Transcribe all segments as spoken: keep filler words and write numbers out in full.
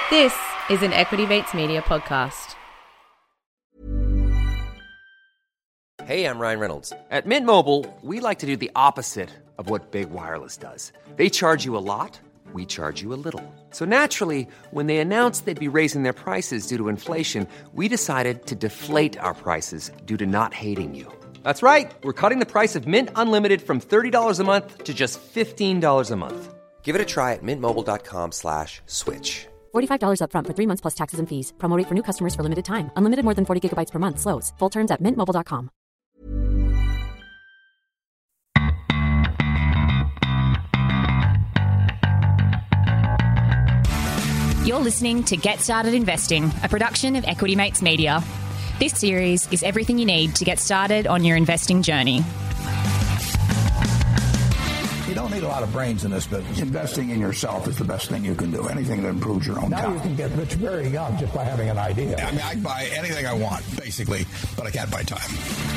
This is an Equity Mates Media podcast. Hey, I'm Ryan Reynolds. At Mint Mobile, we like to do the opposite of what Big Wireless does. They charge you a lot, we charge you a little. So naturally, when they announced they'd be raising their prices due to inflation, we decided to deflate our prices due to not hating you. That's right. We're cutting the price of Mint Unlimited from thirty dollars a month to just fifteen dollars a month. Give it a try at mintmobile.com slash switch. forty-five dollars up front for three months plus taxes and fees. Promo rate for new customers for limited time. Unlimited more than forty gigabytes per month slows. Full terms at mint mobile dot com. You're listening to Get Started Investing, a production of Equity Mates Media. This series is everything you need to get started on your investing journey. You don't need a lot of brains in this business. Investing in yourself is the best thing you can do. Anything that improves your own now time. You can get rich very young just by having an idea. I mean, I can buy anything I want, basically, but I can't buy time.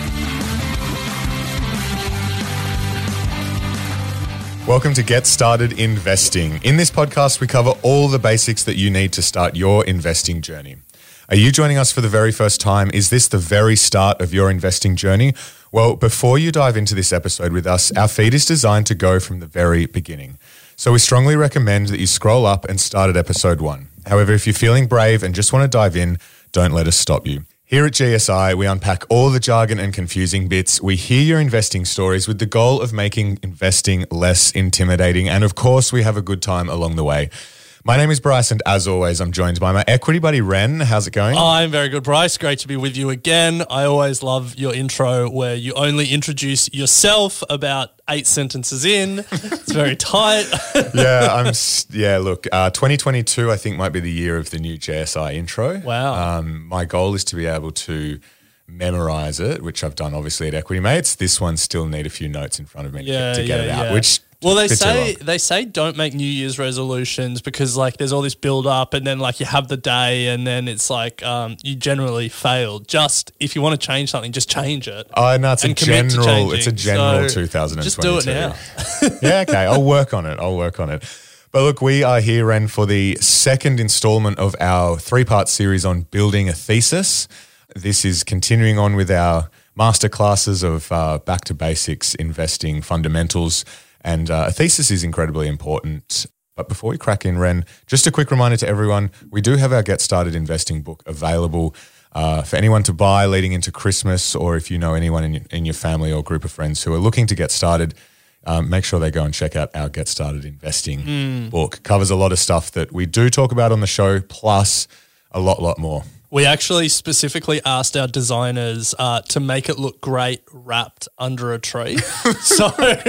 Welcome to Get Started Investing. In this podcast, we cover all the basics that you need to start your investing journey. Are you joining us for the very first time? Is this the very start of your investing journey? Well, before you dive into this episode with us, our feed is designed to go from the very beginning. So we strongly recommend that you scroll up and start at episode one. However, if you're feeling brave and just want to dive in, don't let us stop you. Here at G S I, we unpack all the jargon and confusing bits. We hear your investing stories with the goal of making investing less intimidating. And of course, we have a good time along the way. My name is Bryce, and as always, I'm joined by my equity buddy, Ren. How's it going? I'm very good, Bryce. Great to be with you again. I always love your intro where you only introduce yourself about eight sentences in. It's very tight. yeah, I'm. Yeah, look, uh, twenty twenty-two, I think, might be the year of the new J S I intro. Wow. Um, my goal is to be able to memorize it, which I've done obviously at Equity Mates. This one still need a few notes in front of me yeah, to get yeah, it out, yeah. which... Well, they say they say don't make New Year's resolutions because like there's all this build up and then like you have the day and then it's like um, you generally fail. Just if you want to change something, just change it. Oh no, it's a general. It's a general so two thousand twenty-two. Just do it now. yeah, okay. I'll work on it. I'll work on it. But look, we are here, Ren, for the second installment of our three-part series on building a thesis. This is continuing on with our masterclasses of uh, back to basics investing fundamentals. And uh, a thesis is incredibly important. But before we crack in, Ren, just a quick reminder to everyone, we do have our Get Started Investing book available uh, for anyone to buy leading into Christmas, or if you know anyone in your, in your family or group of friends who are looking to get started, um, make sure they go and check out our Get Started Investing mm. book. Covers a lot of stuff that we do talk about on the show, plus a lot, lot more. We actually specifically asked our designers uh, to make it look great wrapped under a tree. so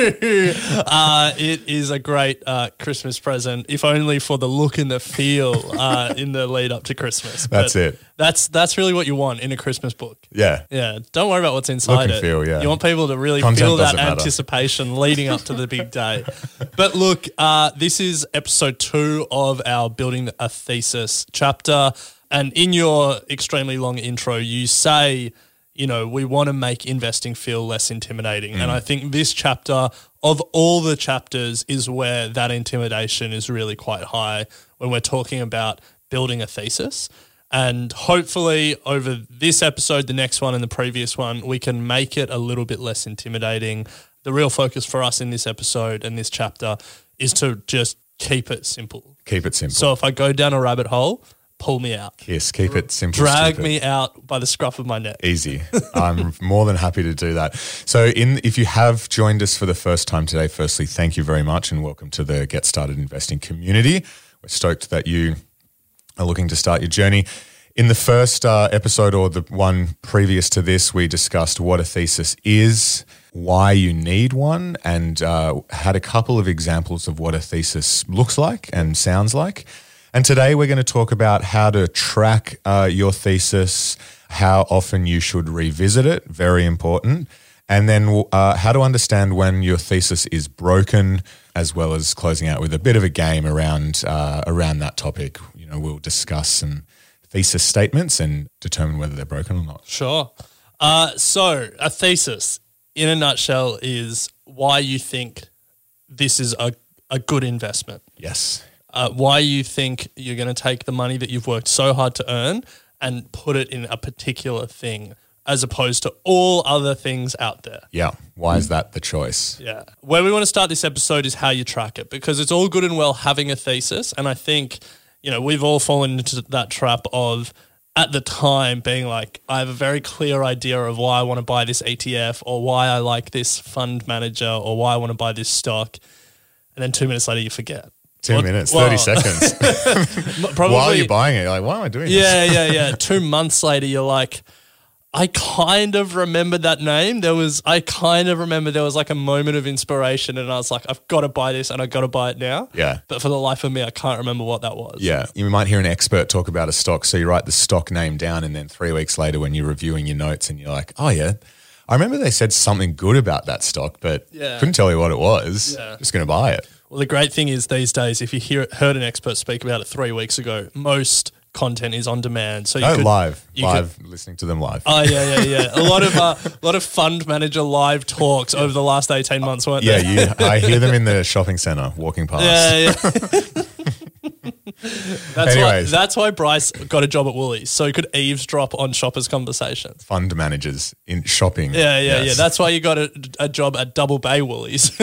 uh, it is a great uh, Christmas present, if only for the look and the feel uh, in the lead up to Christmas. That's but it. That's that's really what you want in a Christmas book. Yeah. Yeah. Don't worry about what's inside look and it. Feel, yeah. You want people to really Content feel that matter. anticipation leading up to the big day. But look, uh, this is episode two of our Building a Thesis chapter. And in your extremely long intro, you say, you know, we want to make investing feel less intimidating. Mm. And I think this chapter, of all the chapters, is where that intimidation is really quite high when we're talking about building a thesis. And hopefully over this episode, the next one and the previous one, we can make it a little bit less intimidating. The real focus for us in this episode and this chapter is to just keep it simple. Keep it simple. So if I go down a rabbit hole, pull me out. Yes, keep it simple. Drag stupid. me out by the scruff of my neck. Easy. I'm more than happy to do that. So in if you have joined us for the first time today, firstly, thank you very much and welcome to the Get Started Investing community. We're stoked that you are looking to start your journey. In the first uh, episode, or the one previous to this, we discussed what a thesis is, why you need one, and uh, had a couple of examples of what a thesis looks like and sounds like. And today we're going to talk about how to track uh, your thesis, how often you should revisit it, very important, and then uh, how to understand when your thesis is broken, as well as closing out with a bit of a game around uh, around that topic. You know, we'll discuss some thesis statements and determine whether they're broken or not. Sure. Uh, so a thesis, in a nutshell, is why you think this is a, a good investment. Yes. uh, why you think you're going to take the money that you've worked so hard to earn and put it in a particular thing as opposed to all other things out there. Yeah. Why is that the choice? Yeah. Where we want to start this episode is how you track it, because it's all good and well having a thesis. And I think, you know, we've all fallen into that trap of at the time being like, I have a very clear idea of why I want to buy this E T F or why I like this fund manager or why I want to buy this stock. And then two minutes later you forget. Two Well, minutes, well, thirty seconds. Probably, While you're buying it, you're like, why am I doing yeah, this? yeah, yeah. Two months later, you're like, I kind of remember that name. There was, I kind of remember there was like a moment of inspiration and I was like, I've got to buy this and I've got to buy it now. Yeah. But for the life of me, I can't remember what that was. Yeah. You might hear an expert talk about a stock, so you write the stock name down and then three weeks later when you're reviewing your notes and you're like, oh yeah, I remember they said something good about that stock, but Yeah. couldn't tell you what it was. Yeah. Just going to buy it. Well, the great thing is these days, if you hear heard an expert speak about it three weeks ago, most content is on demand. So you Oh, could, live. you Live, listening to them live. Oh yeah, yeah, yeah. A lot of uh, a lot of fund manager live talks over the last eighteen months, weren't yeah, there? you, I hear them in the shopping centre walking past. Yeah, yeah. that's why. Anyways. That's why Bryce got a job at Woolies, so he could eavesdrop on shoppers' conversations. Fund managers in shopping. Yeah, yeah, Yes. yeah. That's why you got a, a job at Double Bay Woolies.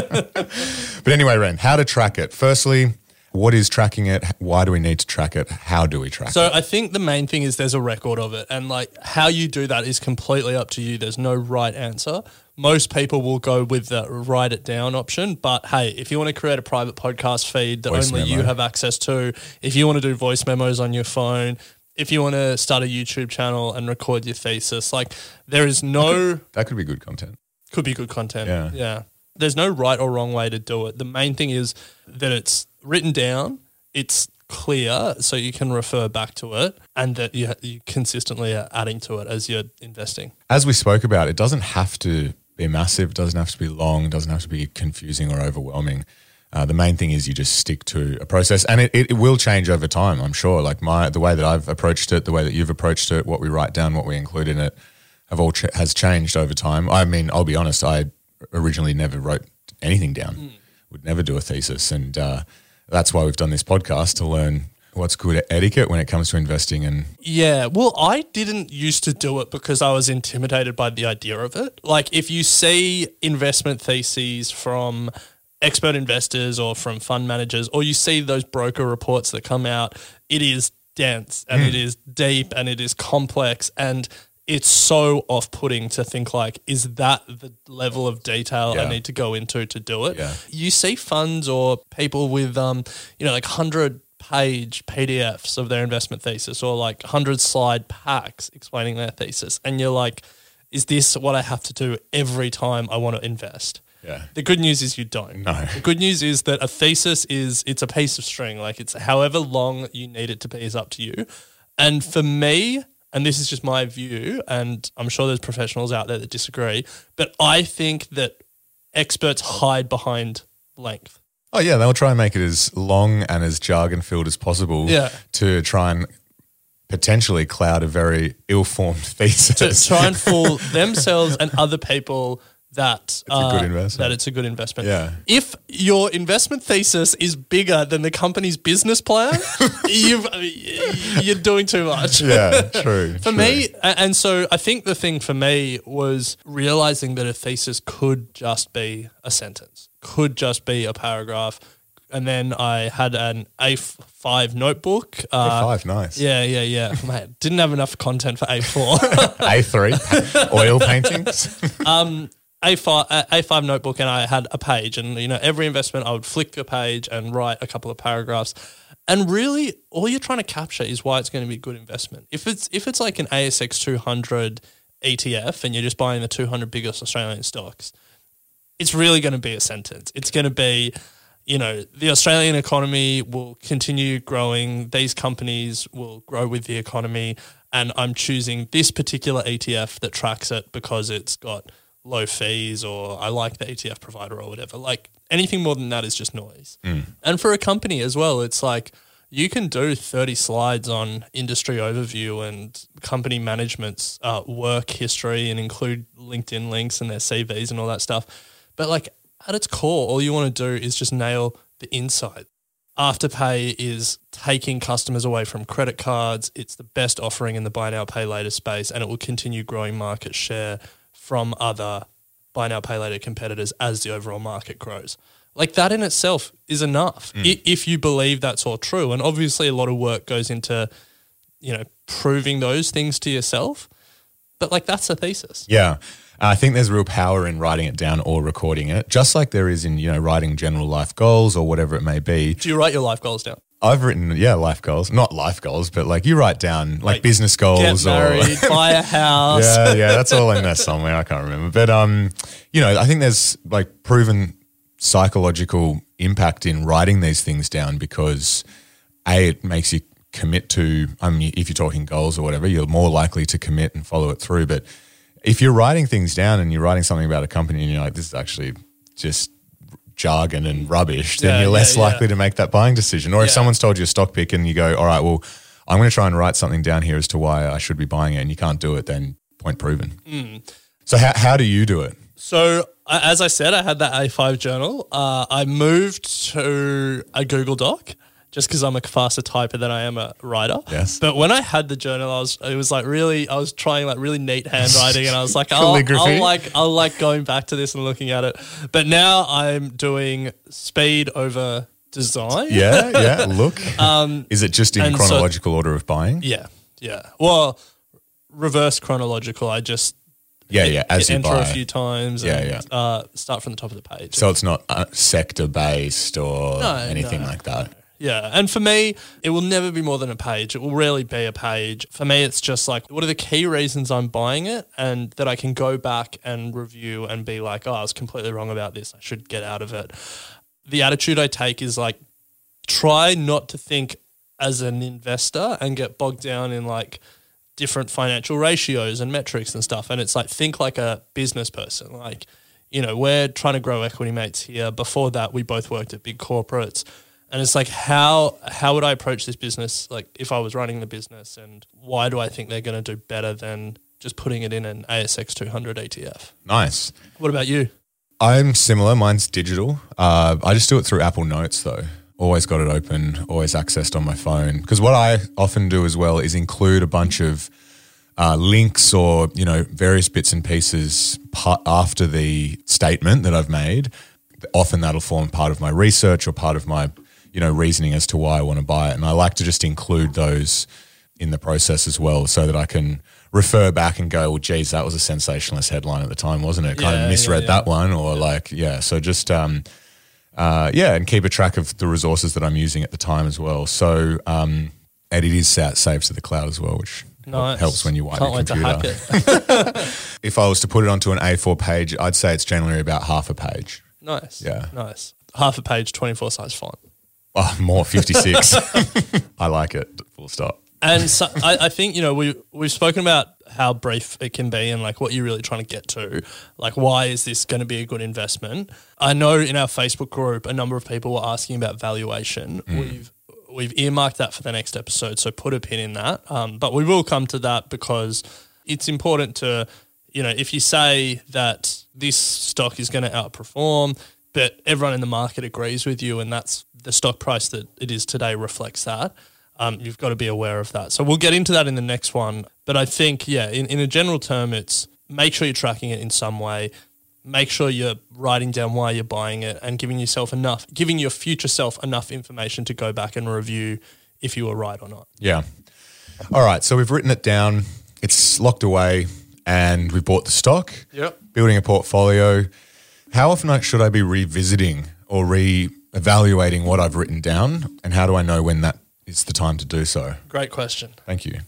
But anyway, Ren, how to track it? Firstly, what is tracking it? Why do we need to track it? How do we track So it? I think the main thing is there's a record of it, and like how you do that is completely up to you. There's no right answer. Most people will go with the write it down option, but hey, if you want to create a private podcast feed that Voice only you memo. have access to, if you want to do voice memos on your phone, if you want to start a YouTube channel and record your thesis, like there is no That could be good content. could be good content. Yeah. Yeah. There's no right or wrong way to do it. The main thing is that it's written down, it's clear so you can refer back to it, and that you, you consistently are adding to it as you're investing. As we spoke about, it doesn't have to be massive, doesn't have to be long, it doesn't have to be confusing or overwhelming. Uh, the main thing is you just stick to a process, and it, it, it will change over time, I'm sure. Like my the way that I've approached it, the way that you've approached it, what we write down, what we include in it, have all ch- has changed over time. I mean, I'll be honest, I originally never wrote anything down, mm. would never do a thesis, and uh, that's why we've done this podcast, to learn what's good etiquette when it comes to investing. And Yeah, well, I didn't used to do it because I was intimidated by the idea of it. Like if you see investment theses from expert investors or from fund managers, or you see those broker reports that come out, it is dense and Mm. it is deep and it is complex, and it's so off-putting to think like, is that the level of detail Yeah. I need to go into to do it? Yeah. You see funds or people with, um, you know, like one hundred page P D Fs of their investment thesis, or like one hundred slide packs explaining their thesis. And you're like, is this what I have to do every time I want to invest? yeah, The good news is you don't. No. The good news is that a thesis is, it's a piece of string. Like it's however long you need it to be is up to you. And for me, and this is just my view, and I'm sure there's professionals out there that disagree, but I think that experts hide behind length. oh yeah, they'll try and make it as long and as jargon filled as possible, Yeah. to try and potentially cloud a very ill-formed thesis. To try and fool themselves and other people that a good uh, investment. that it's a good investment. Yeah. If your investment thesis is bigger than the company's business plan, you've, you're doing too much. Yeah, true. For true. me, a- and so I think the thing for me was realizing that a thesis could just be a sentence, could just be a paragraph. And then I had an A five notebook. A Uh, five, nice. yeah, yeah, yeah. Mate, didn't have enough content for A four. A three, oil paintings. A five, A five notebook, and I had a page, and you know every investment I would flick the page and write a couple of paragraphs, and really all you're trying to capture is why it's going to be a good investment. If it's if it's like an A S X two hundred E T F and you're just buying the two hundred biggest Australian stocks, it's really going to be a sentence. It's going to be, you know, the Australian economy will continue growing. These companies will grow with the economy, and I'm choosing this particular E T F that tracks it because it's got low fees, or I like the E T F provider or whatever. Like anything more than that is just noise. Mm. And for a company as well, it's like you can do thirty slides on industry overview and company management's uh, work history and include LinkedIn links and their C Vs and all that stuff. But like at its core, all you want to do is just nail the insight. Afterpay is taking customers away from credit cards. It's the best offering in the buy now, pay later space, and it will continue growing market share from other buy now, pay later competitors as the overall market grows. Like that in itself is enough mm. I- if you believe that's all true. And obviously a lot of work goes into, you know, proving those things to yourself. But like that's a thesis. Yeah. I think there's real power in writing it down or recording it, just like there is in, you know, writing general life goals or whatever it may be. Do you write your life goals down? I've written, yeah, life goals. Not life goals, but like you write down like, like business goals. Get married, or buy a house. Yeah, yeah, that's all in there somewhere. I can't remember. But, um, you know, I think there's like proven psychological impact in writing these things down because, A, it makes you commit to, I mean, if you're talking goals or whatever, you're more likely to commit and follow it through. But if you're writing things down and you're writing something about a company and you're like, this is actually just jargon and rubbish, then yeah, you're less yeah, likely yeah. to make that buying decision. Or if yeah. someone's told you a stock pick and you go, all right, well, I'm going to try and write something down here as to why I should be buying it, and you can't do it, then point proven. Mm. So how how do you do it? So uh, as I said, I had that A five journal. Uh, I moved to a Google Doc just because I'm a faster typer than I am a writer. Yes. But when I had the journal, I was it was like really I was trying like really neat handwriting, and I was like, I'll, I'll like I'll like going back to this and looking at it. But now I'm doing speed over design. Yeah, yeah. Look, um, is it just in chronological so, order of buying? Yeah, yeah. Well, reverse chronological. I just yeah, yeah. As you enter buy a few times. Yeah, and, yeah. Uh, start from the top of the page. So it's not uh, sector based or no, anything no. like that. Yeah, and for me, it will never be more than a page. It will rarely be a page. For me, it's just like, what are the key reasons I'm buying it, and that I can go back and review and be like, oh, I was completely wrong about this. I should get out of it. The attitude I take is like, try not to think as an investor and get bogged down in like different financial ratios and metrics and stuff. And it's like, think like a business person. Like, you know, we're trying to grow Equity Mates here. Before that, we both worked at big corporates. And it's like, how how would I approach this business, like if I was running the business, and why do I think they're going to do better than just putting it in an A S X two hundred E T F? Nice. What about you? I'm similar. Mine's digital. Uh, I just do it through Apple Notes though. Always got it open, always accessed on my phone. Because what I often do as well is include a bunch of uh, links or, you know, various bits and pieces part after the statement that I've made. Often that'll form part of my research or part of my, you know, reasoning as to why I want to buy it. And I like to just include those in the process as well so that I can refer back and go, well, geez, that was a sensationalist headline at the time, wasn't it? Kind yeah, of misread yeah, yeah. that one or yeah. like, yeah. So just, um, uh, yeah, and keep a track of the resources that I'm using at the time as well. So, um, and it is saved to the cloud as well, which nice. helps when you wipe Can't your wait computer. to hack it. If I was to put it onto an A four page, I'd say it's generally about half a page. Nice. Yeah. Nice. Half a page, twenty-four size font. Oh, more, fifty-six. I like it, full stop. And so I, I think, you know, we, we've spoken about how brief it can be and like what you're really trying to get to. Like, why is this going to be a good investment? I know in our Facebook group, a number of people were asking about valuation. Mm. We've we've earmarked that for the next episode, so put a pin in that. Um, but we will come to that because it's important to, you know, if you say that this stock is going to outperform, but everyone in the market agrees with you and that's the stock price that it is today reflects that, um, you've got to be aware of that. So we'll get into that in the next one. But I think, yeah, in, in a general term, it's make sure you're tracking it in some way. Make sure you're writing down why you're buying it and giving yourself enough, giving your future self enough information to go back and review if you were right or not. Yeah. All right. So we've written it down. It's locked away and we bought the stock. Yep. Building a portfolio. How often should I be revisiting or re-evaluating what I've written down, and how do I know when that is the time to do so? Great question. Thank you.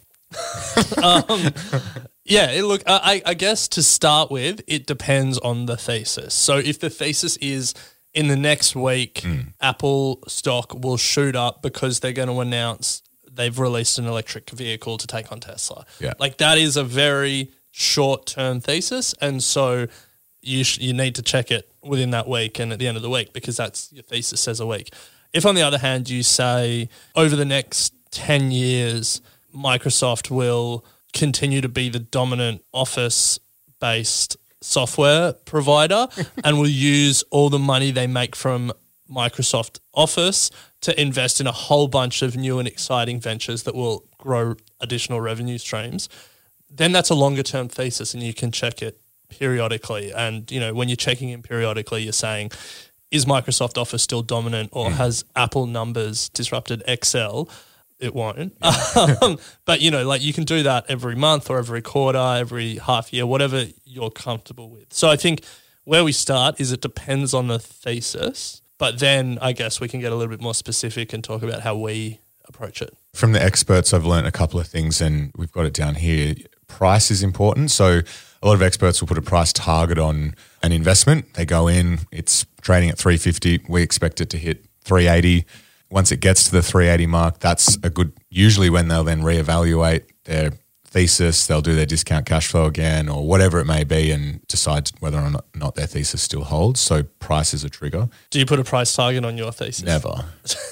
um, yeah, it, look, I, I guess to start with, it depends on the thesis. So if the thesis is in the next week, mm. Apple stock will shoot up because they're going to announce they've released an electric vehicle to take on Tesla. Yeah. Like that is a very short-term thesis, and so you sh- you need to check it within that week and at the end of the week because that's your thesis says a week. If on the other hand you say over the next ten years Microsoft will continue to be the dominant Office-based software provider and will use all the money they make from Microsoft Office to invest in a whole bunch of new and exciting ventures that will grow additional revenue streams, then that's a longer term thesis and you can check it periodically. And, you know, when you're checking in periodically, you're saying, is Microsoft Office still dominant or mm. has Apple numbers disrupted Excel? It won't. Yeah. um, but, you know, like you can do that every month or every quarter, every half year, whatever you're comfortable with. So I think where we start is it depends on the thesis, but then I guess we can get a little bit more specific and talk about how we approach it. From the experts, I've learned a couple of things and we've got it down here. Price is important. So a lot of experts will put a price target on an investment. They go in, it's trading at three fifty. We expect it to hit three eighty. Once it gets to the three eighty mark, that's a good, usually when they'll then reevaluate their thesis, they'll do their discount cash flow again or whatever it may be and decide whether or not, not their thesis still holds. So price is a trigger. Do you put a price target on your thesis? Never.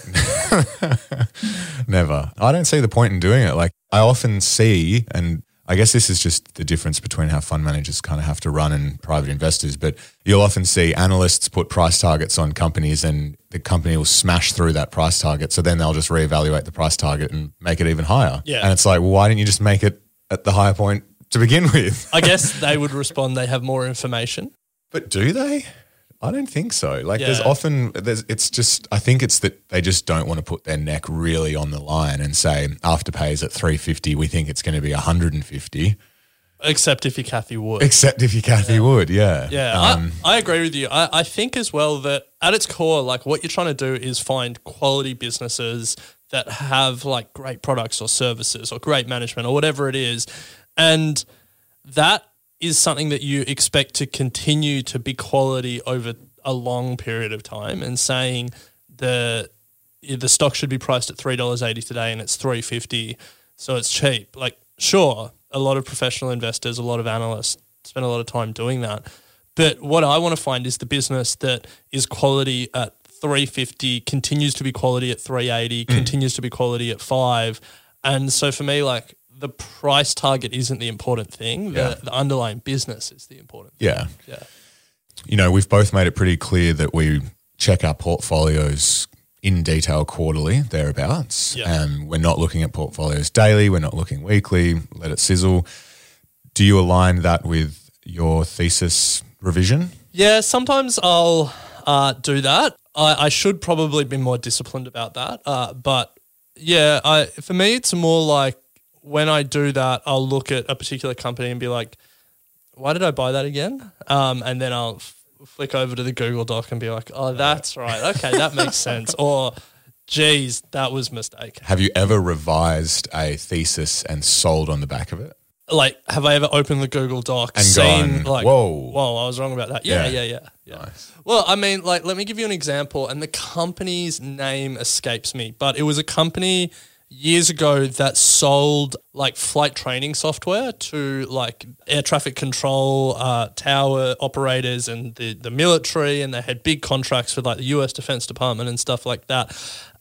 Never. I don't see the point in doing it. Like I often see, and I guess this is just the difference between how fund managers kind of have to run and private investors, but you'll often see analysts put price targets on companies and the company will smash through that price target. So then they'll just reevaluate the price target and make it even higher. Yeah. And it's like, well, why didn't you just make it at the higher point to begin with? I guess they would respond they have more information. But do they? I don't think so. Like Yeah. there's often, there's, it's just, I think it's that they just don't want to put their neck really on the line and say Afterpay's at three fifty, we think it's going to be one hundred fifty. Except if you're Kathy Wood. Except if you're Kathy Yeah. Wood, yeah. Yeah, Um, I, I agree with you. I, I think as well that at its core, like what you're trying to do is find quality businesses that have like great products or services or great management or whatever it is. And that is something that you expect to continue to be quality over a long period of time, and saying the the stock should be priced at three dollars eighty today and it's three fifty, so it's cheap. Like, sure, a lot of professional investors, a lot of analysts spend a lot of time doing that. But what I want to find is the business that is quality at three fifty, continues to be quality at three eighty, mm. continues to be quality at five. And so for me, like, the price target isn't the important thing. The, Yeah. the underlying business is the important thing. Yeah. Yeah. You know, we've both made it pretty clear that we check our portfolios in detail quarterly, thereabouts. Yeah. And we're not looking at portfolios daily. We're not looking weekly. Let it sizzle. Do you align that with your thesis revision? Yeah, sometimes I'll uh, do that. I, I should probably be more disciplined about that. Uh, but yeah, I for me, it's more like when I do that, I'll look at a particular company and be like, why did I buy that again? Um, and then I'll f- flick over to the Google Doc and be like, oh, that's right. Okay, that makes sense. Or, geez, that was a mistake. Have you ever revised a thesis and sold on the back of it? Like, have I ever opened the Google Doc And seen gone, like, whoa. whoa, I was wrong about that. Yeah, Yeah. yeah, yeah, yeah. Nice. Well, I mean, like, let me give you an example, and the company's name escapes me, but it was a company years ago that sold like flight training software to like air traffic control uh, tower operators and the, the military, and they had big contracts with like the U S Defense Department and stuff like that.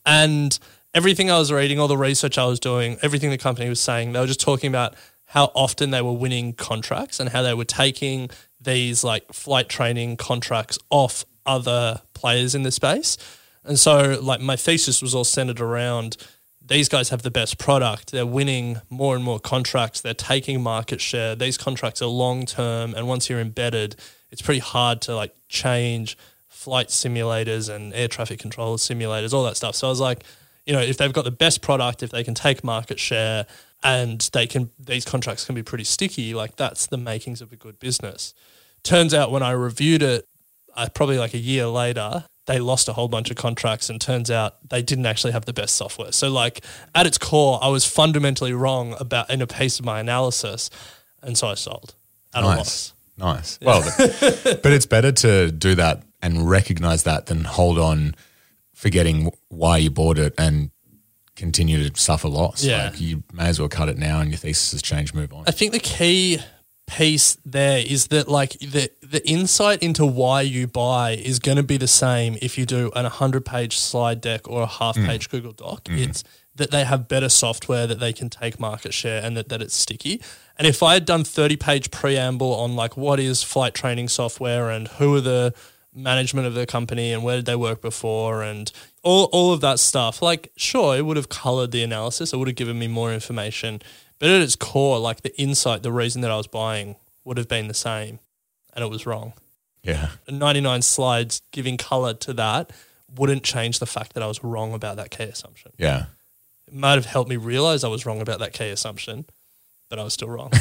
And everything I was reading, all the research I was doing, everything the company was saying, they were just talking about how often they were winning contracts and how they were taking these like flight training contracts off other players in the space. And so like my thesis was all centered around these guys have the best product. They're winning more and more contracts. They're taking market share. These contracts are long-term, and once you're embedded, it's pretty hard to like change flight simulators and air traffic control simulators, all that stuff. So I was like, you know, if they've got the best product, if they can take market share and they can, these contracts can be pretty sticky, like that's the makings of a good business. Turns out when I reviewed it, uh, probably like a year later, they lost a whole bunch of contracts, and turns out they didn't actually have the best software. So like at its core, I was fundamentally wrong about in a piece of my analysis, and so I sold at Nice. a loss. Nice. Well, but it's better to do that and recognize that than hold on forgetting why you bought it and continue to suffer loss. Yeah. Like you may as well cut it now and your thesis has changed, move on. I think the key piece there is that like the the insight into why you buy is going to be the same if you do an one hundred page slide deck or a half page mm. Google Doc. Mm. It's that they have better software, that they can take market share, and that, that it's sticky. And if I had done thirty page preamble on like what is flight training software and who are the management of the company and where did they work before and all all of that stuff. Like, sure, it would have coloured the analysis. It would have given me more information. But at its core, like the insight, the reason that I was buying would have been the same and it was wrong. Yeah. ninety-nine slides giving colour to that wouldn't change the fact that I was wrong about that key assumption. Yeah. It might have helped me realise I was wrong about that key assumption, but I was still wrong.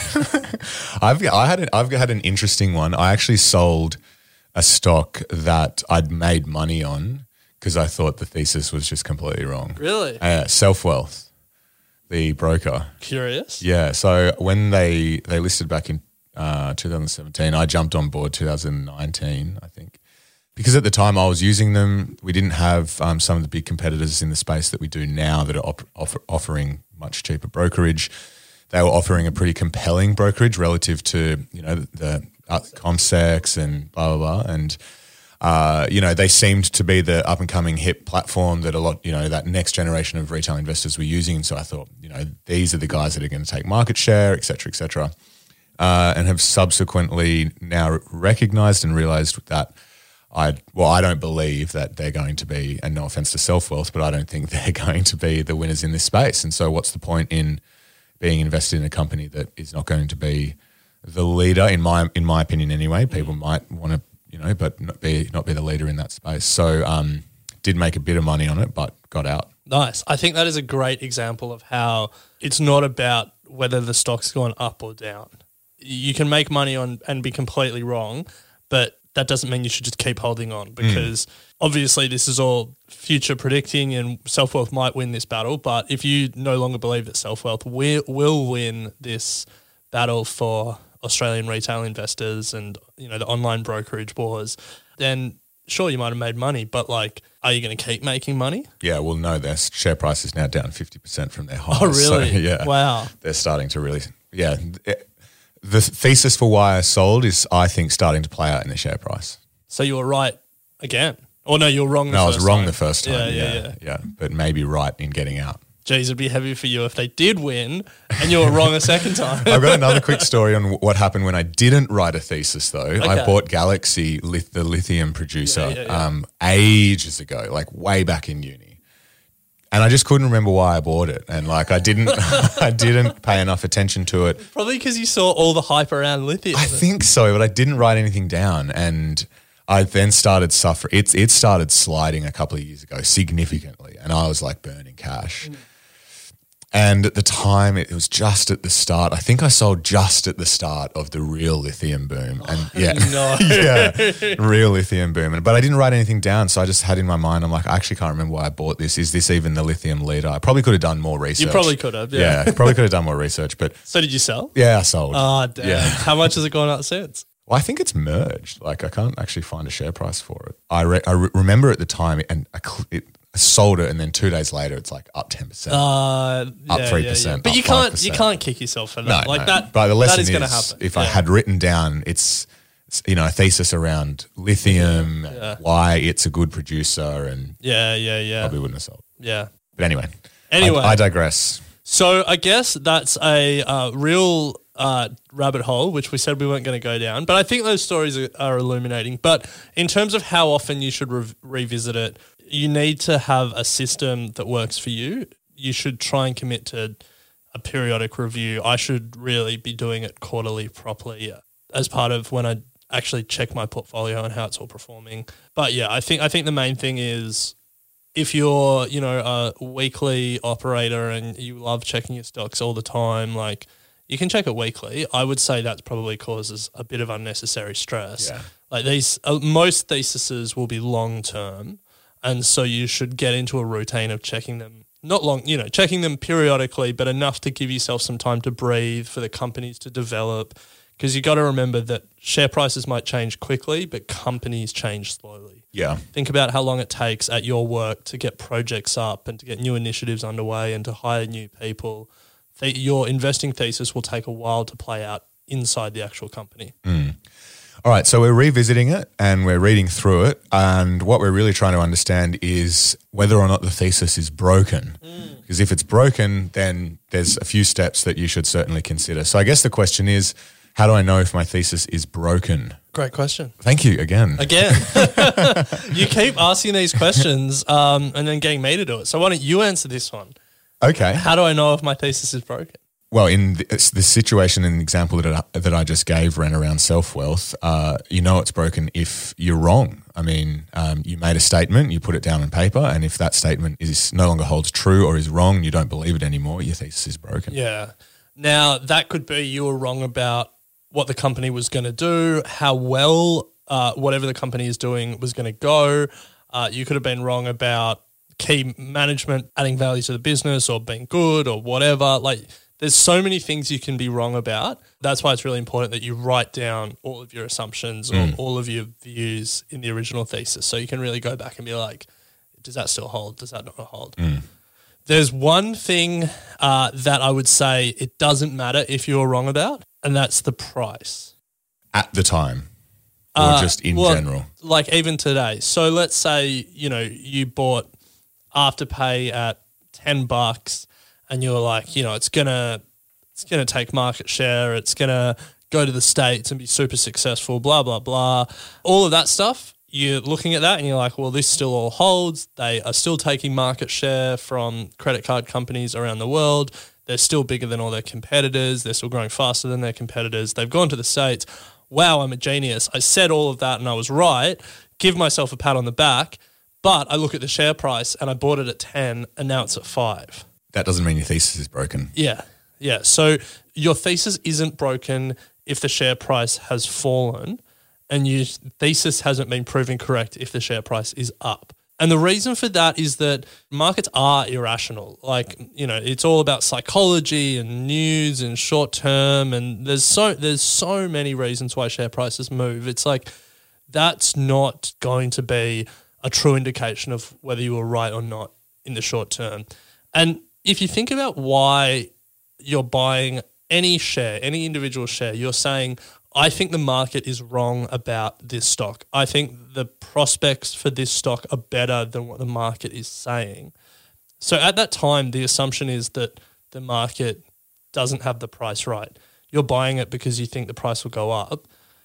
I've I had an, I've had an interesting one. I actually sold a stock that I'd made money on because I thought the thesis was just completely wrong. Really? Uh, Self-Wealth, the broker. Curious? Yeah. So when they, they listed back in uh, two thousand seventeen, I jumped on board two thousand nineteen, I think. Because at the time I was using them, we didn't have um, some of the big competitors in the space that we do now that are op- offer- offering much cheaper brokerage. They were offering a pretty compelling brokerage relative to, you know, the, the uh, Comsex and blah, blah, blah. And, uh, you know, they seemed to be the up-and-coming hip platform that a lot, you know, that next generation of retail investors were using. And so I thought, you know, these are the guys that are going to take market share, et cetera, et cetera, uh, and have subsequently now recognised and realised that I well, I don't believe that they're going to be, and no offense to Self-Wealth, but I don't think they're going to be the winners in this space. And so what's the point in being invested in a company that is not going to be the leader, in my in my opinion anyway? People might want to, you know, but not be not be the leader in that space. So um, did make a bit of money on it, but got out. Nice. I think that is a great example of how it's not about whether the stock's gone up or down. You can make money on and be completely wrong, but that doesn't mean you should just keep holding on because mm. obviously this is all future predicting and Self-Wealth might win this battle. But if you no longer believe that Self-Wealth will, will win this battle for Australian retail investors and, you know, the online brokerage wars, then sure, you might have made money, but like, are you going to keep making money? Yeah, well, no, their share price is now down fifty percent from their highs. Oh, really? So, yeah. Wow. They're starting to really, yeah. It, the thesis for why I sold is, I think, starting to play out in the share price. So you were right again. Or no, you were wrong the no, first time. I was wrong the first time. Yeah, yeah, yeah, yeah. yeah. But maybe right in getting out. Geez, it'd be heavy for you if they did win and you were wrong a second time. I've got another quick story on what happened when I didn't write a thesis, though. Okay. I bought Galaxy, the lithium producer, Yeah, yeah, yeah. Um, ages ago, like way back in uni. And I just couldn't remember why I bought it. And like I didn't I didn't pay enough attention to it. Probably because you saw all the hype around lithium. I think so, but I didn't write anything down. And I then started suffering. It, it started sliding a couple of years ago significantly. And I was like burning cash. Mm. And at the time, it was just at the start. I think I sold just at the start of the real lithium boom. And yeah, no. yeah, real lithium boom. And, but I didn't write anything down, so I just had in my mind, I'm like, I actually can't remember why I bought this. Is this even the lithium leader? I probably could have done more research. You probably could have, yeah. Yeah, probably could have done more research. But so did you sell? Yeah, I sold. Oh, damn. Yeah. How much has it gone up since? Well, I think it's merged. Like I can't actually find a share price for it. I re- I re- remember at the time, and I, cl- it, I sold it, and then two days later, it's like up ten percent, uh, yeah, up three yeah, percent, yeah. But up you can't five percent. you can't kick yourself for No, that. Like no. that. But the lesson that is, is, going to happen. if yeah. I had written down, it's you know a thesis around lithium, Yeah, yeah. and why it's a good producer, and yeah, yeah, yeah, probably wouldn't have sold. yeah. But anyway, Anyway, I, I digress. So I guess that's a uh, real uh, rabbit hole, which we said we weren't going to go down. But I think those stories are, are illuminating. But in terms of how often you should re- revisit it, you need to have a system that works for you. You should try and commit to a periodic review. I should really be doing it quarterly properly as part of when I actually check my portfolio and how it's all performing. But yeah, I think I think the main thing is, if you're, you know, a weekly operator and you love checking your stocks all the time, like you can check it weekly. I would say that probably causes a bit of unnecessary stress. Yeah. Like these, uh, most theses will be long term, and so you should get into a routine of checking them. Not long, you know, checking them periodically, but enough to give yourself some time to breathe, for the companies to develop. Because you got to remember that share prices might change quickly, but companies change slowly. Yeah. Think about how long it takes at your work to get projects up and to get new initiatives underway and to hire new people. Th- your investing thesis will take a while to play out inside the actual company. Mm. All right, so we're revisiting it and we're reading through it, and what we're really trying to understand is whether or not the thesis is broken. Mm. Because if it's broken, then there's a few steps that you should certainly consider. So I guess the question is, How do I know if my thesis is broken? Great question. Thank you again. Again, you keep asking these questions um, and then getting me to do it. So why don't you answer this one? Okay. How do I know if my thesis is broken? Well, in the, the situation and example that I, that I just gave, ran around self-wealth, uh, you know it's broken if you're wrong. I mean, um, you made a statement, you put it down on paper, and if that statement is no longer holds true or is wrong, you don't believe it anymore, your thesis is broken. Yeah. Now, that could be you were wrong about what the company was going to do, how well uh, whatever the company is doing was going to go. Uh, you could have been wrong about key management adding value to the business or being good or whatever. Like, there's so many things you can be wrong about. That's why it's really important that you write down all of your assumptions Mm. or all of your views in the original thesis so you can really go back and be like, does that still hold? Does that not hold? Mm. There's one thing uh, that I would say it doesn't matter if you're wrong about, and that's the price. At the time or Uh, just in well, general? Like even today. So let's say, you know, you bought Afterpay at ten bucks and you're like, you know, it's going to it's going to take market share, it's going to go to the States and be super successful, blah, blah, blah. All of that stuff, you're looking at that and you're like, well, this still all holds. They are still taking market share from credit card companies around the world. They're still bigger than all their competitors. They're still growing faster than their competitors. They've gone to the States. Wow, I'm a genius. I said all of that and I was right. Give myself a pat on the back. But I look at the share price and I bought it at ten and now it's at five. That doesn't mean your thesis is broken. Yeah, yeah. So your thesis isn't broken if the share price has fallen and your thesis hasn't been proven correct if the share price is up. And the reason for that is that markets are irrational. Like, you know, it's all about psychology and news and short term, and there's so there's so many reasons why share prices move. It's like that's not going to be a true indication of whether you were right or not in the short term. And if you think about why you're buying any share, any individual share, you're saying, I think the market is wrong about this stock. I think the prospects for this stock are better than what the market is saying. So at that time, the assumption is that the market doesn't have the price right. You're buying it because you think the price will go up.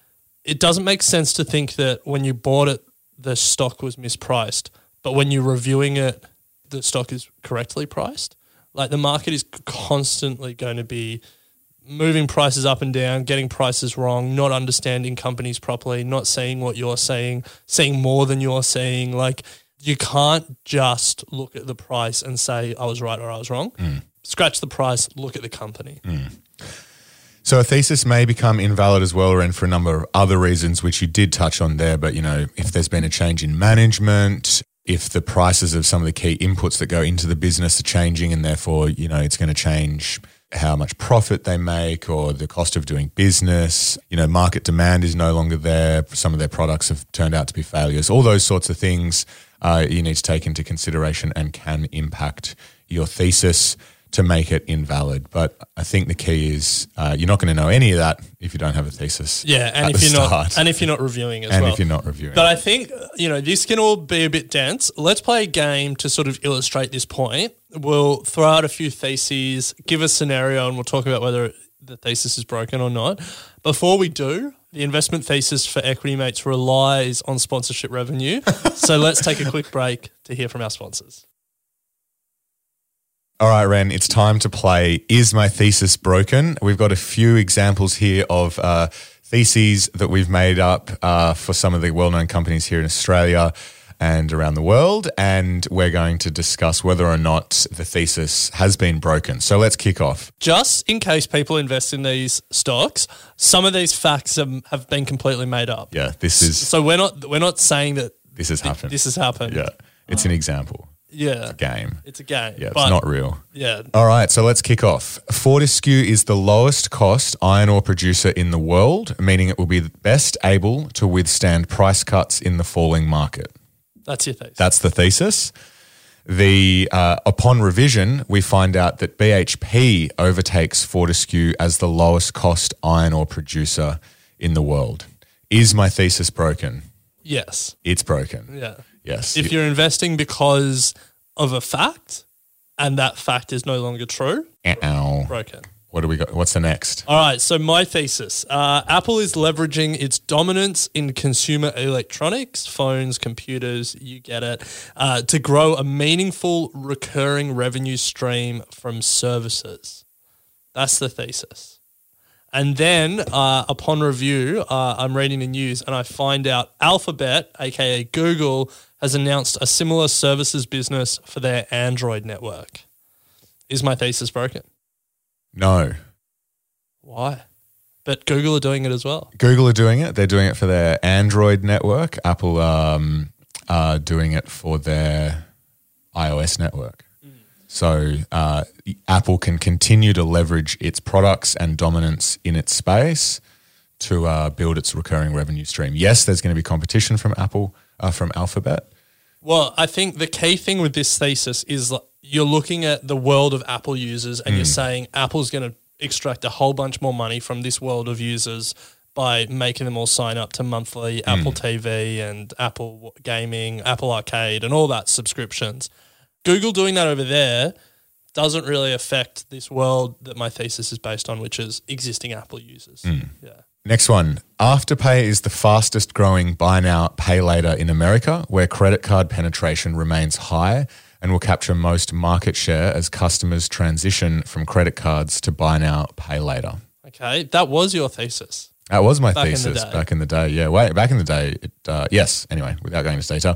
It doesn't make sense to think that when you bought it, the stock was mispriced, but when you're reviewing it, the stock is correctly priced. Like the market is constantly going to be moving prices up and down, getting prices wrong, not understanding companies properly, not seeing what you're saying, seeing more than you're seeing. Like you can't just look at the price and say I was right or I was wrong. Mm. Scratch the price, look at the company. Mm. So a thesis may become invalid as well, and for a number of other reasons, which you did touch on there. But, you know, if there's been a change in management, if the prices of some of the key inputs that go into the business are changing and therefore, you know, it's going to change how much profit they make or the cost of doing business, you know, market demand is no longer there. Some of their products have turned out to be failures. All those sorts of things uh, you need to take into consideration and can impact your thesis to make it invalid. But I think the key is uh, you're not going to know any of that if you don't have a thesis. Yeah, and at if the you're start. not, and if you're not reviewing as and well, if you're not reviewing. But I think you know this can all be a bit dense. Let's play a game to sort of illustrate this point. We'll throw out a few theses, give a scenario, and we'll talk about whether the thesis is broken or not. Before we do, the investment thesis for Equity Mates relies on sponsorship revenue. So let's take a quick break to hear from our sponsors. All right, Ren, it's time to play Is My Thesis Broken? We've got a few examples here of uh, theses that we've made up uh, for some of the well-known companies here in Australia and around the world, and we're going to discuss whether or not the thesis has been broken. So let's kick off. Just in case people invest in these stocks, some of these facts have, have been completely made up. Yeah, this is So we're not we're not saying that this has happened. this has happened. Yeah, it's an example. Yeah. Game. It's a game. Yeah, it's but- not real. Yeah. All right, so let's kick off. Fortescue is the lowest cost iron ore producer in the world, meaning it will be best able to withstand price cuts in the falling market. That's your thesis. That's the thesis. The uh, upon revision, we find out that B H P overtakes Fortescue as the lowest cost iron ore producer in the world. Is my thesis broken? Yes. It's broken. Yeah. Yes. If you're investing because of a fact and that fact is no longer true, Ow. broken. What do we got? What's the next? All right, so my thesis. Uh, Apple is leveraging its dominance in consumer electronics, phones, computers, you get it, uh, to grow a meaningful recurring revenue stream from services. That's the thesis. And then uh, upon review, uh, I'm reading the news and I find out Alphabet, aka Google, has announced a similar services business for their Android network. Is my thesis broken? No. Why? But Google are doing it as well. Google are doing it. They're doing it for their Android network. Apple um, are doing it for their iOS network. Mm. So uh, Apple can continue to leverage its products and dominance in its space to uh, build its recurring revenue stream. Yes, there's going to be competition from Apple, uh, from Alphabet. Well, I think the key thing with this thesis is like, you're looking at the world of Apple users and mm. you're saying Apple's going to extract a whole bunch more money from this world of users by making them all sign up to monthly mm. Apple T V and Apple Gaming, Apple Arcade and all that subscriptions. Google doing that over there doesn't really affect this world that my thesis is based on, which is existing Apple users. Mm. Yeah. Next one. Afterpay is the fastest growing buy now, pay later in America, where credit card penetration remains high and will capture most market share as customers transition from credit cards to buy now, pay later. Okay, that was your thesis. That was my back thesis in back in the day. Yeah, wait, back in the day, it, uh, yes, anyway, without going into detail.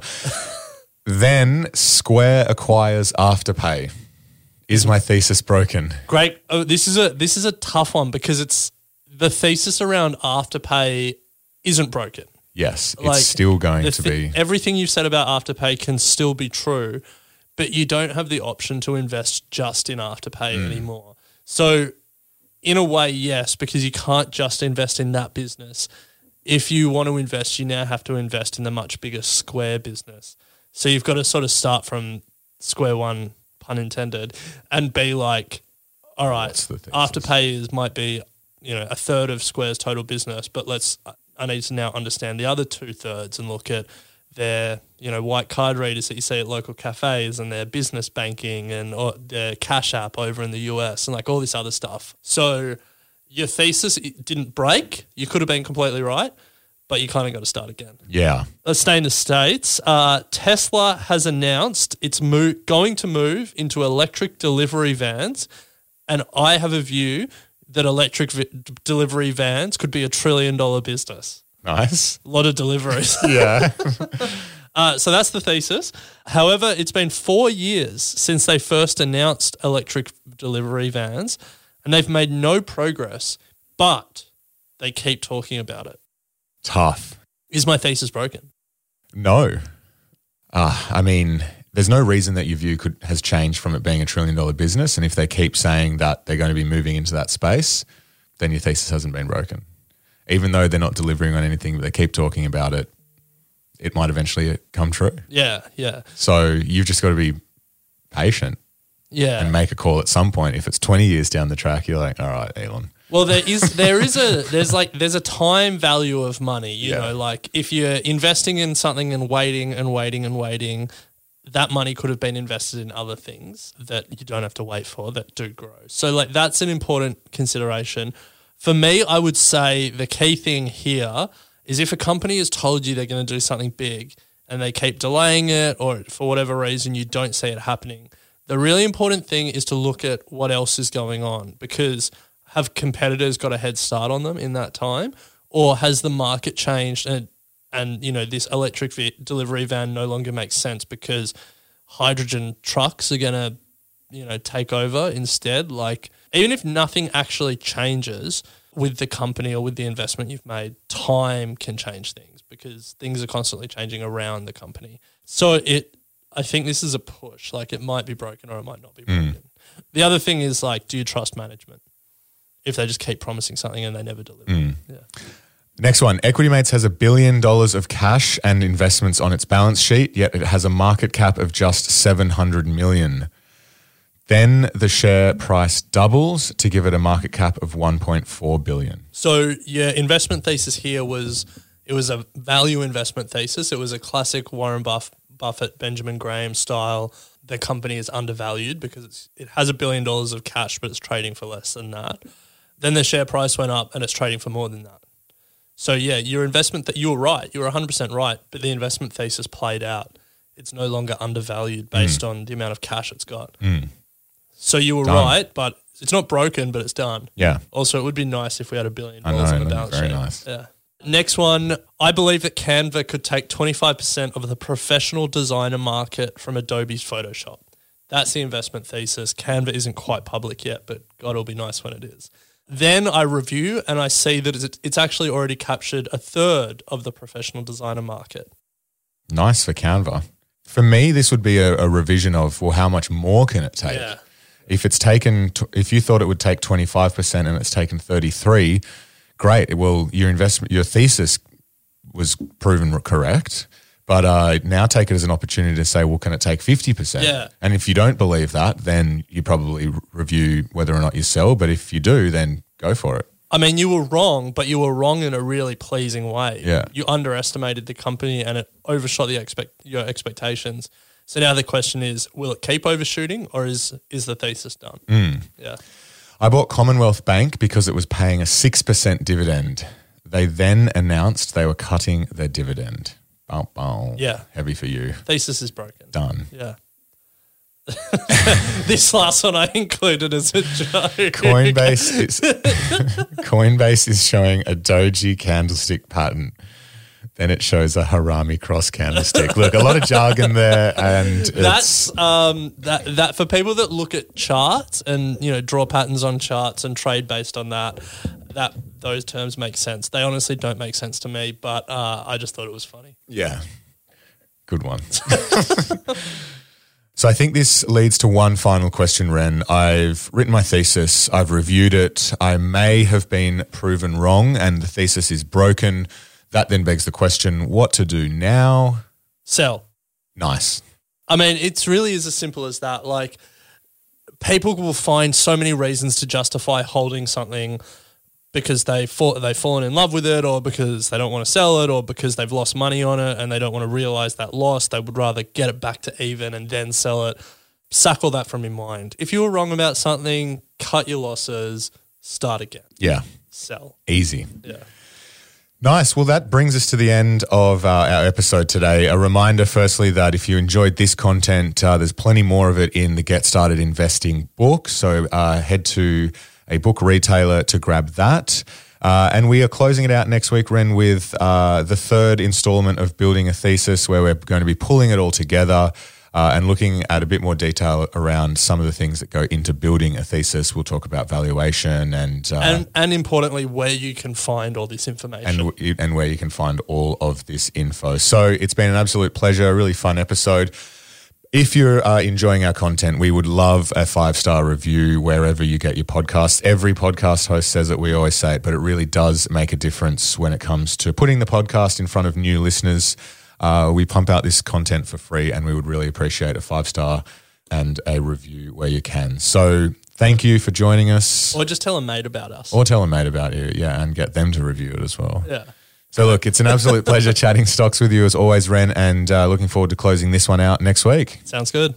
Then Square acquires Afterpay. Is my thesis broken? Great. Oh, this is a this is a tough one because it's the thesis around Afterpay isn't broken. Yes, it's like, still going the to th- be. Everything you've said about Afterpay can still be true, but you don't have the option to invest just in Afterpay mm. anymore. So in a way, yes, because you can't just invest in that business. If you want to invest, you now have to invest in the much bigger Square business. So you've got to sort of start from square one, pun intended, and be like, all right, Afterpay is, might be, you know, a third of Square's total business, but let's, I need to now understand the other two thirds and look at their, you know, white card readers that you see at local cafes and their business banking and or their Cash App over in the U S and like all this other stuff. So your thesis didn't break. You could have been completely right, but you kind of got to start again. Yeah. Let's stay in the States. Uh, Tesla has announced it's mo- going to move into electric delivery vans, and I have a view that electric vi- delivery vans could be a trillion dollar business. Nice. A lot of deliveries. Yeah. uh, so that's the thesis. However, it's been four years since they first announced electric delivery vans, and they've made no progress, but they keep talking about it. Tough. Is my thesis broken? No. Uh, I mean, there's no reason that your view could has changed from it being a trillion dollar business. And if they keep saying that they're going to be moving into that space, then your thesis hasn't been broken. Even though they're not delivering on anything, but they keep talking about it, it might eventually come true. Yeah, yeah. So you've just got to be patient. Yeah. And make a call at some point. If it's twenty years down the track, you're like, all right, Elon. Well, there is there is a there's like there's a time value of money, you Yeah. know, like if you're investing in something and waiting and waiting and waiting, that money could have been invested in other things that you don't have to wait for that do grow. So like that's an important consideration. For me, I would say the key thing here is if a company has told you they're going to do something big and they keep delaying it or for whatever reason you don't see it happening, the really important thing is to look at what else is going on, because have competitors got a head start on them in that time, or has the market changed and and you know this electric v- delivery van no longer makes sense because hydrogen trucks are going to you know take over instead? Like even if nothing actually changes with the company or with the investment you've made, time can change things because things are constantly changing around the company. So it I think this is a push. Like it might be broken or it might not be broken. Mm. The other thing is like, do you trust management? If they just keep promising something and they never deliver. Mm. Yeah. Next one. Equity Mates has a billion dollars of cash and investments on its balance sheet, yet it has a market cap of just seven hundred million. Then the share price doubles to give it a market cap of one point four billion. So your investment thesis here was, it was a value investment thesis. It was a classic Warren Buff, Buffett, Benjamin Graham style the company is undervalued because it's, it has a billion dollars of cash, but it's trading for less than that. Then the share price went up and it's trading for more than that. So, yeah, your investment, that you were right. You were one hundred percent right, but the investment thesis played out. It's no longer undervalued based mm. on the amount of cash it's got. Mm. So you were done. right, but it's not broken, but it's done. Yeah. Also, it would be nice if we had a billion I dollars know, on the no, balance very sheet. nice. Yeah. Next one, I believe that Canva could take twenty-five percent of the professional designer market from Adobe's Photoshop. That's the investment thesis. Canva isn't quite public yet, but God, it'll be nice when it is. Then I review and I see that it's- it's actually already captured a third of the professional designer market. Nice for Canva. For me, this would be a, a revision of, well, how much more can it take? Yeah. If it's taken, t- if you thought it would take twenty-five percent and it's taken thirty-three, great. Well, your investment, your thesis was proven correct, but uh, now take it as an opportunity to say, well, can it take fifty percent? Yeah. And if you don't believe that, then you probably r- review whether or not you sell. But if you do, then go for it. I mean, you were wrong, but you were wrong in a really pleasing way. Yeah. You underestimated the company and it overshot the expect your expectations. So now the question is, will it keep overshooting or is is the thesis done? Mm. Yeah. I bought Commonwealth Bank because it was paying a six percent dividend. They then announced they were cutting their dividend. Bow, bow. Yeah. Heavy for you. Thesis is broken. Done. Yeah. This last one I included as a joke. Coinbase is Coinbase is showing a doji candlestick pattern. Then it shows a harami cross candlestick. Look, a lot of jargon there, and That's it's, um that that for people that look at charts and you know draw patterns on charts and trade based on that, that those terms make sense. They honestly don't make sense to me, but uh, I just thought it was funny. yeah, good one. So I think this leads to one final question, Ren. I've written my thesis. I've reviewed it. I may have been proven wrong, and the thesis is broken. That then begs the question, what to do now? Sell. Nice. I mean, it's really is as simple as that. Like, people will find so many reasons to justify holding something because they fall, they've fallen in love with it, or because they don't want to sell it, or because they've lost money on it and they don't want to realize that loss. They would rather get it back to even and then sell it. Sack all that from your mind. If you were wrong about something, cut your losses, start again. Yeah. Sell. Easy. Yeah. Nice. Well, that brings us to the end of uh, our episode today. A reminder, firstly, that if you enjoyed this content, uh, there's plenty more of it in the Get Started Investing book. So uh, head to a book retailer to grab that. Uh, and we are closing it out next week, Ren, with uh, the third installment of Building a Thesis, where we're going to be pulling it all together uh, and looking at a bit more detail around some of the things that go into building a thesis. We'll talk about valuation and uh, And, and importantly, where you can find all this information. and and where you can find all of this info. So it's been an absolute pleasure, a really fun episode. If you're uh, enjoying our content, we would love a five-star review wherever you get your podcasts. Every podcast host says it, we always say it, but it really does make a difference when it comes to putting the podcast in front of new listeners. Uh, we pump out this content for free, and we would really appreciate a five-star and a review where you can. So thank you for joining us. Or just tell a mate about us. Or tell a mate about you, yeah, and get them to review it as well. Yeah. So look, it's an absolute pleasure chatting stocks with you as always, Ren, and uh, looking forward to closing this one out next week. Sounds good.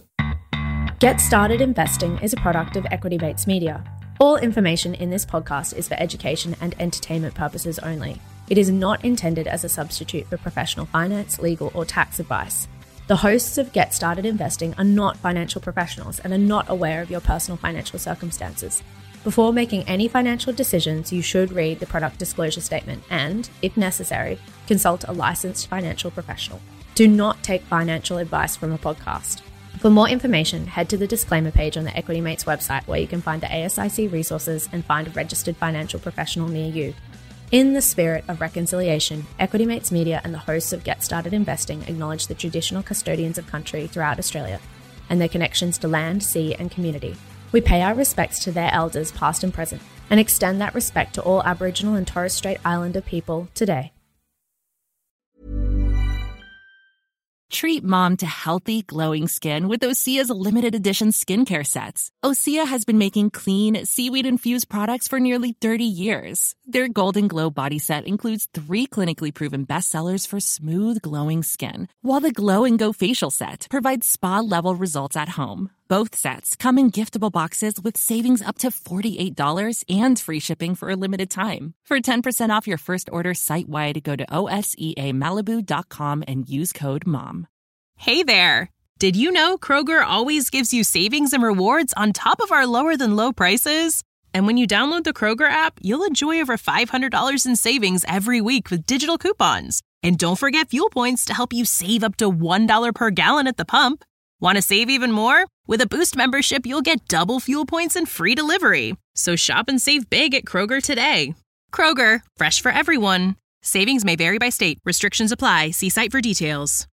Get Started Investing is a product of Equity Mates Media. All information in this podcast is for education and entertainment purposes only. It is not intended as a substitute for professional finance, legal, or tax advice. The hosts of Get Started Investing are not financial professionals and are not aware of your personal financial circumstances. Before making any financial decisions, you should read the product disclosure statement and, if necessary, consult a licensed financial professional. Do not take financial advice from a podcast. For more information, head to the disclaimer page on the Equity Mates website, where you can find the A S I C resources and find a registered financial professional near you. In the spirit of reconciliation, Equity Mates Media and the hosts of Get Started Investing acknowledge the traditional custodians of country throughout Australia and their connections to land, sea, and community. We pay our respects to their elders, past and present, and extend that respect to all Aboriginal and Torres Strait Islander people today. Treat mom to healthy, glowing skin with Osea's limited edition skincare sets. Osea has been making clean, seaweed-infused products for nearly thirty years. Their Golden Glow body set includes three clinically proven bestsellers for smooth, glowing skin, while the Glow and Go facial set provides spa-level results at home. Both sets come in giftable boxes with savings up to forty-eight dollars and free shipping for a limited time. For ten percent off your first order site-wide, go to O S E A Malibu dot com and use code MOM. Hey there! Did you know Kroger always gives you savings and rewards on top of our lower-than-low prices? And when you download the Kroger app, you'll enjoy over five hundred dollars in savings every week with digital coupons. And don't forget fuel points to help you save up to one dollar per gallon at the pump. Want to save even more? With a Boost membership, you'll get double fuel points and free delivery. So shop and save big at Kroger today. Kroger, fresh for everyone. Savings may vary by state. Restrictions apply. See site for details.